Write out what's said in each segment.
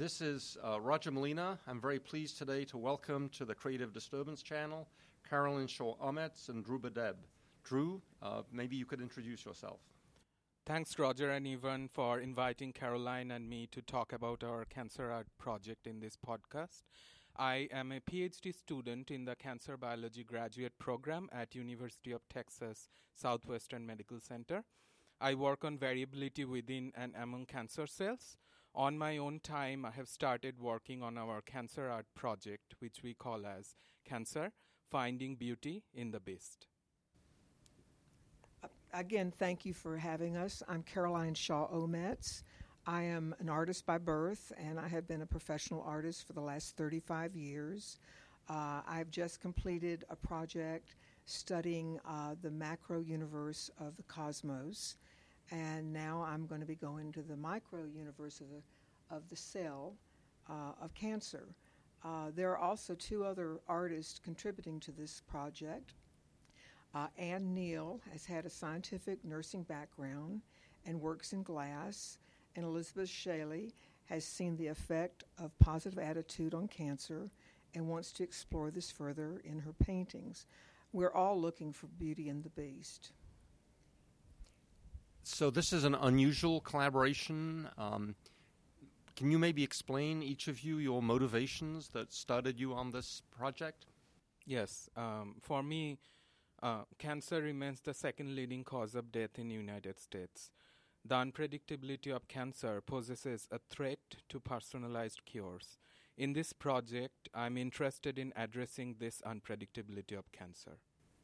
This is Roger Molina. I'm very pleased today to welcome to the Creative Disturbance channel Caroline Shaw-Omets and Drew Bedeb. Drew, maybe you could introduce yourself. Thanks, Roger and Evan, for inviting Caroline and me to talk about our Cancer Art project in this podcast. I am a PhD student in the Cancer Biology graduate program at University of Texas Southwestern Medical Center. I work on variability within and among cancer cells. On my own time, I have started working on our Cancer Art project, which we call as Cancer, Finding Beauty in the Beast. Again, thank you for having us. I'm Caroline Shaw-Omets. I am an artist by birth, and I have been a professional artist for the last 35 years. I've just completed a project studying the macro universe of the cosmos, and now I'm going to be going to the micro universe of the cell of cancer. There are also two other artists contributing to this project. Anne Neal has had a scientific nursing background and works in glass, and Elizabeth Shaley has seen the effect of positive attitude on cancer and wants to explore this further in her paintings. We're all looking for beauty in the beast. So this is an unusual collaboration. Can you maybe explain, each of you, your motivations that started you on this project? Yes. For me, cancer remains the second leading cause of death in the United States. The unpredictability of cancer poses a threat to personalized cures. In this project, I'm interested in addressing this unpredictability of cancer.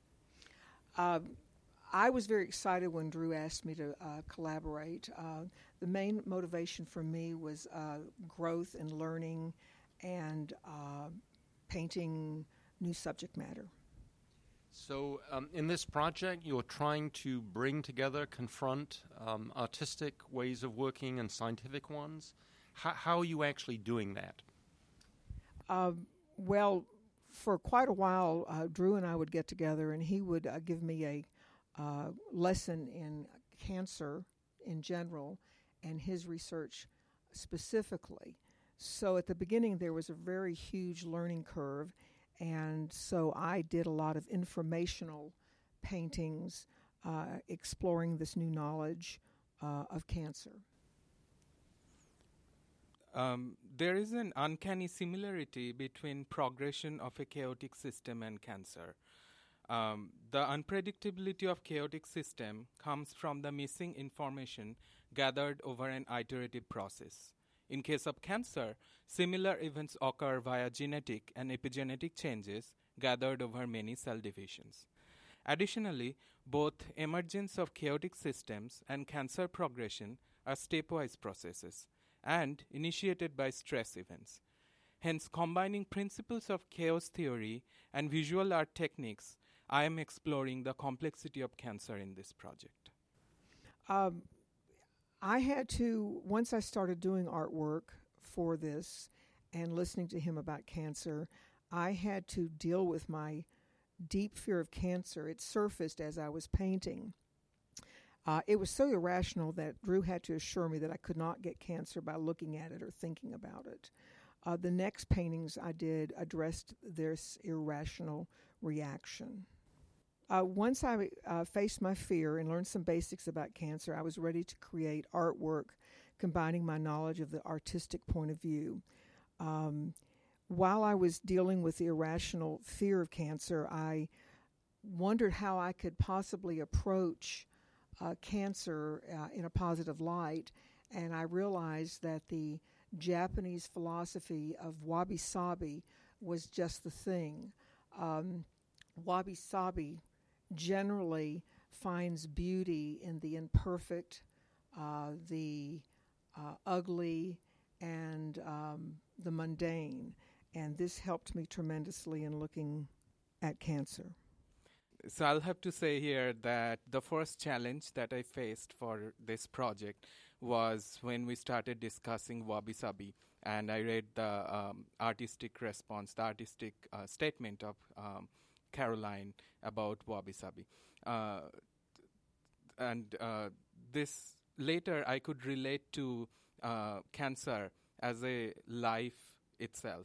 I was very excited when Drew asked me to collaborate. The main motivation for me was growth and learning and painting new subject matter. So in this project, you're trying to bring together, confront artistic ways of working and scientific ones. How are you actually doing that? Well, for quite a while, Drew and I would get together, and he would give me a lesson in cancer in general and his research specifically. So at the beginning, there was a very huge learning curve. And so I did a lot of informational paintings exploring this new knowledge of cancer. There is an uncanny similarity between progression of a chaotic system and cancer. The unpredictability of chaotic system comes from the missing information gathered over an iterative process. In case of cancer, similar events occur via genetic and epigenetic changes gathered over many cell divisions. Additionally, both emergence of chaotic systems and cancer progression are stepwise processes and initiated by stress events. Hence, combining principles of chaos theory and visual art techniques, I am exploring the complexity of cancer in this project. I had to, once I started doing artwork for this and listening to him about cancer, I had to deal with my deep fear of cancer. It surfaced as I was painting. It was so irrational that Drew had to assure me that I could not get cancer by looking at it or thinking about it. The next paintings I did addressed this irrational reaction. Once I faced my fear and learned some basics about cancer, I was ready to create artwork combining my knowledge of the artistic point of view. While I was dealing with the irrational fear of cancer, I wondered how I could possibly approach cancer in a positive light, and I realized that the Japanese philosophy of wabi-sabi was just the thing. Wabi-sabi generally finds beauty in the imperfect, the ugly, and the mundane. And this helped me tremendously in looking at cancer. So I'll have to say here that the first challenge that I faced for this project was when we started discussing wabi-sabi, and I read the artistic response, the artistic statement of Caroline about wabi-sabi. And this later I could relate to cancer as a life itself.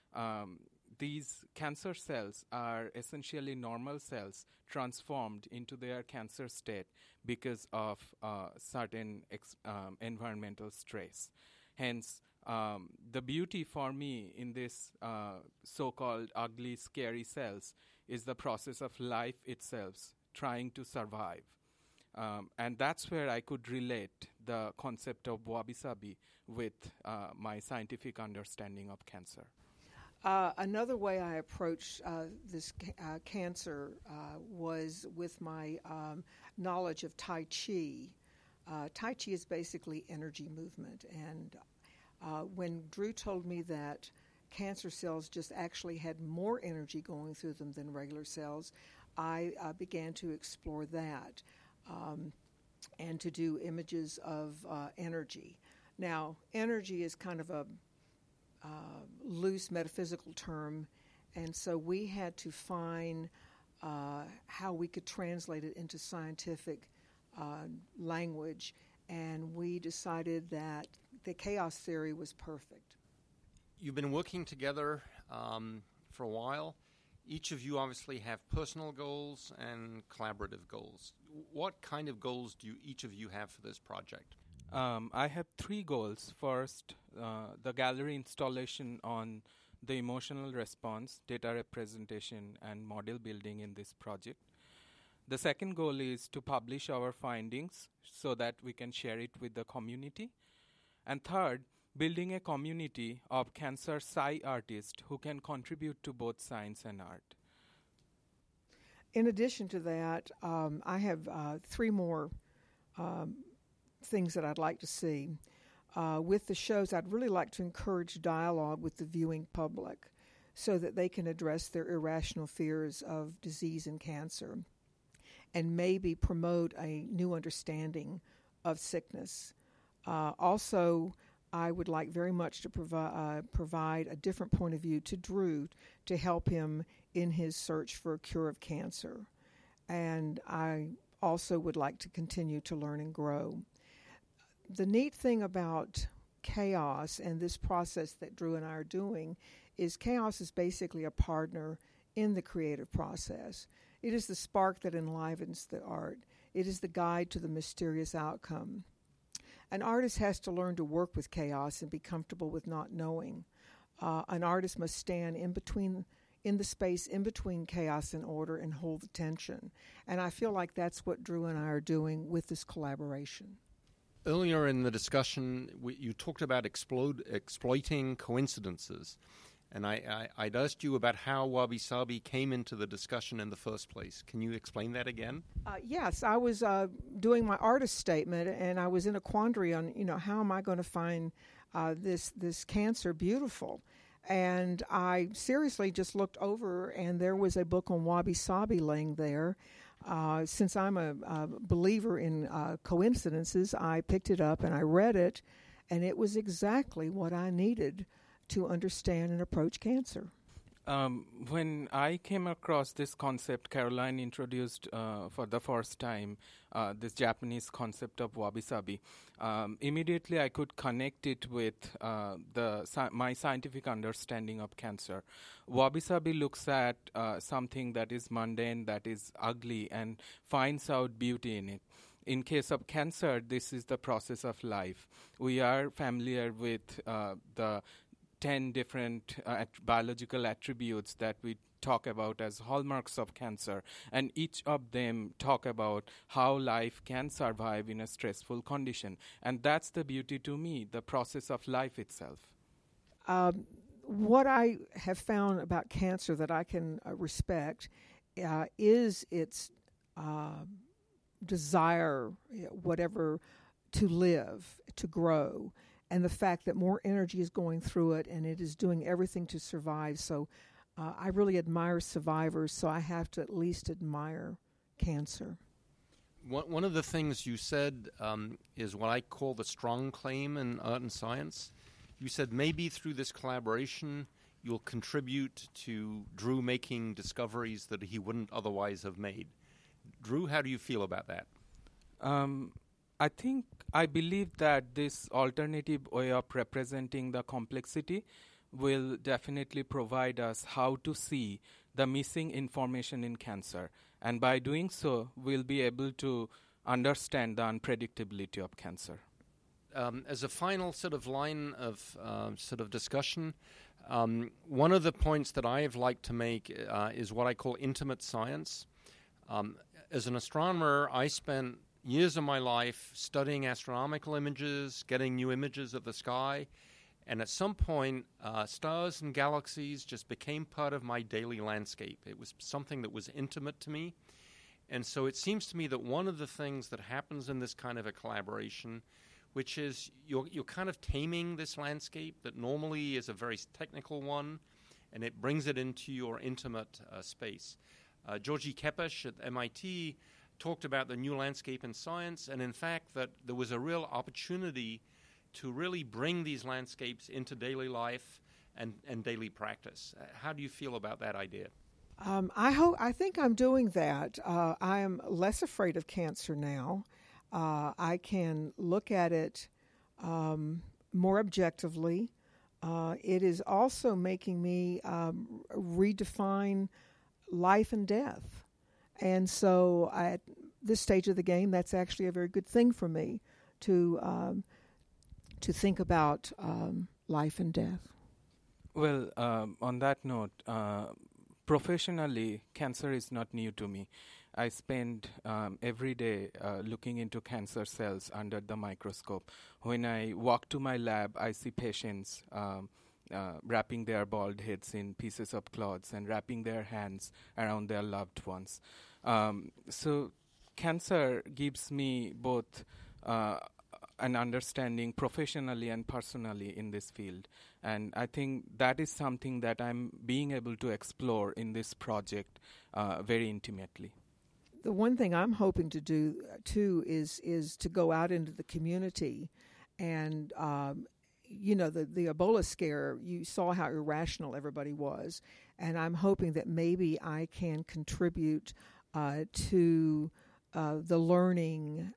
These cancer cells are essentially normal cells transformed into their cancer state because of certain environmental stress. Hence, the beauty for me in this so-called ugly, scary cells is the process of life itself trying to survive. And that's where I could relate the concept of wabi-sabi with my scientific understanding of cancer. Another way I approached this cancer was with my knowledge of Tai Chi. Tai Chi is basically energy movement. And when Drew told me that cancer cells just actually had more energy going through them than regular cells, I began to explore that and to do images of energy. Now, energy is kind of a loose metaphysical term, and so we had to find how we could translate it into scientific language, and we decided that the chaos theory was perfect. You've been working together for a while. Each of you obviously have personal goals and collaborative goals. What kind of goals do each of you have for this project? I have 3 goals. First, the gallery installation on the emotional response, data representation, and model building in this project. The second goal is to publish our findings so that we can share it with the community. And third, building a community of cancer Psi artists who can contribute to both science and art. In addition to that, I have 3 more things that I'd like to see. With the shows, I'd really like to encourage dialogue with the viewing public so that they can address their irrational fears of disease and cancer and maybe promote a new understanding of sickness. Also, I would like very much to provide a different point of view to Drew to help him in his search for a cure of cancer. And I also would like to continue to learn and grow. The neat thing about chaos and this process that Drew and I are doing is chaos is basically a partner in the creative process. It is the spark that enlivens the art. It is the guide to the mysterious outcome. An artist has to learn to work with chaos and be comfortable with not knowing. An artist must stand in the space in between chaos and order and hold the tension. And I feel like that's what Drew and I are doing with this collaboration. Earlier in the discussion, you talked about exploiting coincidences. And I'd asked you about how wabi-sabi came into the discussion in the first place. Can you explain that again? Yes, I was doing my artist statement, and I was in a quandary on, how am I going to find this cancer beautiful? And I seriously just looked over, and there was a book on wabi-sabi laying there. Since I'm a believer in coincidences, I picked it up and I read it, and it was exactly what I needed to understand and approach cancer. When I came across this concept, Caroline introduced for the first time this Japanese concept of wabi-sabi. Immediately I could connect it with my scientific understanding of cancer. Wabi-sabi looks at something that is mundane, that is ugly, and finds out beauty in it. In case of cancer, this is the process of life. We are familiar with the 10 different biological attributes that we talk about as hallmarks of cancer, and each of them talk about how life can survive in a stressful condition. And that's the beauty to me, the process of life itself. What I have found about cancer that I can respect is its desire, whatever, to live, to grow, and the fact that more energy is going through it and it is doing everything to survive. So I really admire survivors, so I have to at least admire cancer. One of the things you said is what I call the strong claim in art and science. You said maybe through this collaboration you'll contribute to Drew making discoveries that he wouldn't otherwise have made. Drew, how do you feel about that? I believe that this alternative way of representing the complexity will definitely provide us how to see the missing information in cancer. And by doing so, we'll be able to understand the unpredictability of cancer. As a final sort of line of sort of discussion, one of the points that I have liked to make is what I call intimate science. As an astronomer, I spent years of my life studying astronomical images, getting new images of the sky, and at some point, stars and galaxies just became part of my daily landscape. It was something that was intimate to me. And so it seems to me that one of the things that happens in this kind of a collaboration, which is you're kind of taming this landscape that normally is a very technical one, and it brings it into your intimate space. Georgi Kepes at MIT talked about the new landscape in science, and in fact that there was a real opportunity to really bring these landscapes into daily life and daily practice. How do you feel about that idea? I think I'm doing that. I am less afraid of cancer now. I can look at it more objectively. It is also making me redefine life and death. And so at this stage of the game, that's actually a very good thing for me to think about life and death. Well, on that note, professionally, cancer is not new to me. I spend every day looking into cancer cells under the microscope. When I walk to my lab, I see patients wrapping their bald heads in pieces of cloths and wrapping their hands around their loved ones. So cancer gives me both an understanding professionally and personally in this field. And I think that is something that I'm being able to explore in this project very intimately. The one thing I'm hoping to do, too, is to go out into the community and, the Ebola scare, you saw how irrational everybody was. And I'm hoping that maybe I can contribute to the learning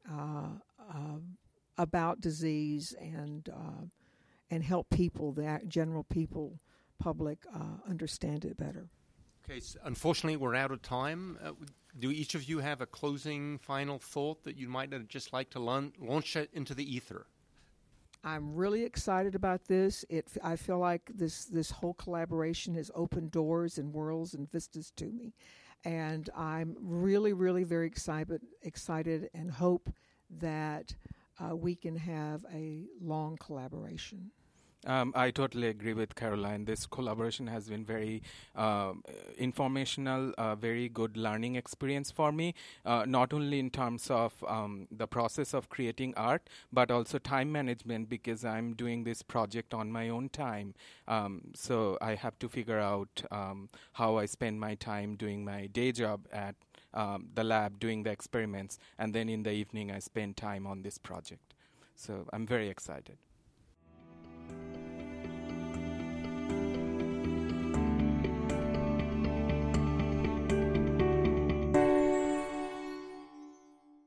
about disease and help people, the general public, understand it better. Okay, so unfortunately, we're out of time. Do each of you have a closing final thought that you might just like to launch it into the ether? I'm really excited about this. I feel like this whole collaboration has opened doors and worlds and vistas to me. And I'm really, really very excited and hope that we can have a long collaboration. I totally agree with Caroline. This collaboration has been very informational, very good learning experience for me, not only in terms of the process of creating art, but also time management, because I'm doing this project on my own time. So I have to figure out how I spend my time doing my day job at the lab, doing the experiments, and then in the evening I spend time on this project. So I'm very excited.